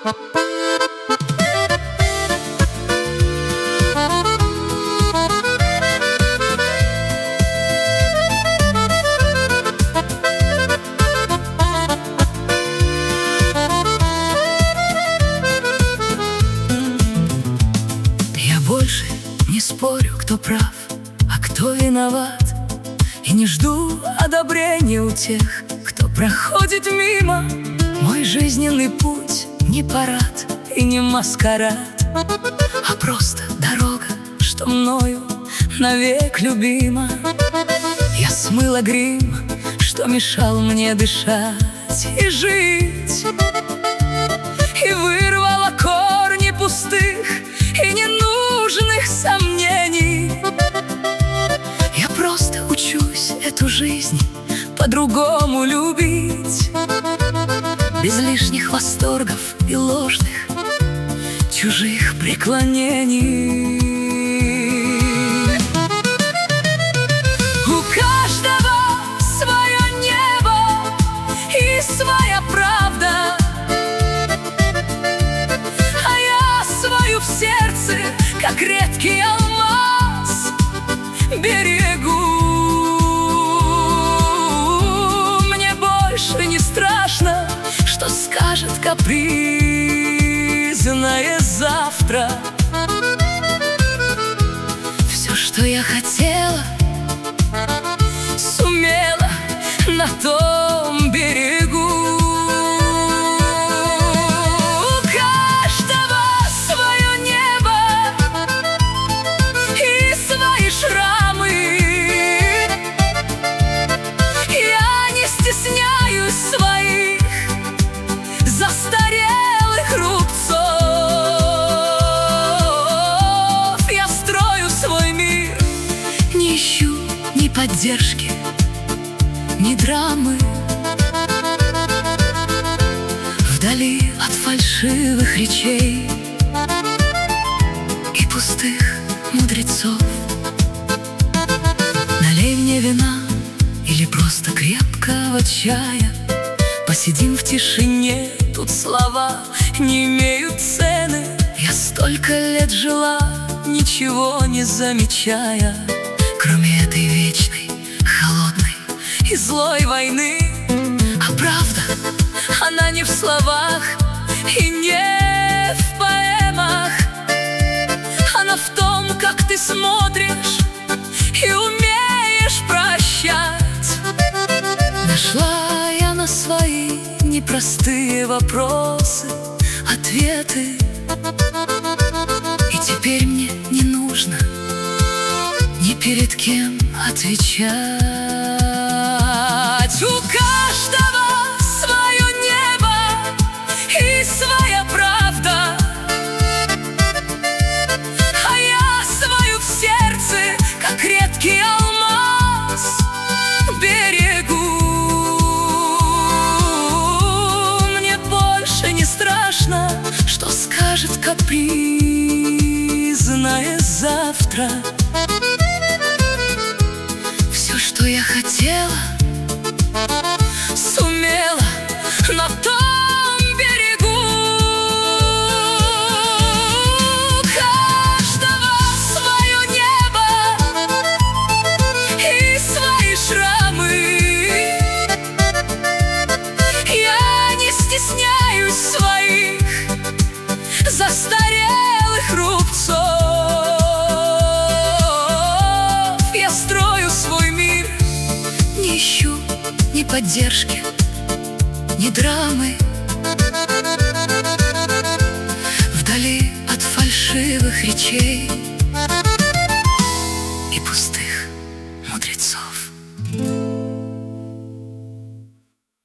Я больше не спорю, кто прав, а кто виноват, и не жду одобрения у тех, кто проходит мимо. Мой жизненный путь не парад и не маскарад, а просто дорога, что мною навек любима. Я смыла грим, что мешал мне дышать и жить, и вырвала корни пустых и ненужных сомнений. Я просто учусь эту жизнь по-другому любить, без лишних восторгов и ложных чужих преклонений. У каждого свое небо и своя правда, а я свою в сердце, как редкий алмаз, берегу. Мне больше не страшно, что скажет капризное завтра. Все, что я хотела, сумела на том берегу. У каждого свое небо и свои шрамы. Я не стесняюсь своих застарелых рубцов. Я строю свой мир, не ищу ни поддержки, ни драмы. Вдали от фальшивых речей и пустых мудрецов. Налей мне вина или просто крепкого чая, посидим в тишине, тут слова не имеют цены. Я столько лет жила, ничего не замечая, кроме этой вечной, холодной и злой войны. А правда, она не в словах и не в поэмах, она в том, как ты смотришь и умеешь прощать. Нашла я на свои непростые вопросы ответы, и теперь мне не нужно ни перед кем отвечать. У каждого свое небо и своя правда, а я свою в сердце, как редкий алмаз, берегу. Мне больше не страшно, что скажет капризное завтра. Все, что я хотела, сумела на том берегу. У каждого свое небо и свои шрамы. Я не стесняюсь своих застарелых рубцов. Я строю свой мир, не ищу ни поддержки, ни драмы. Вдали от фальшивых речей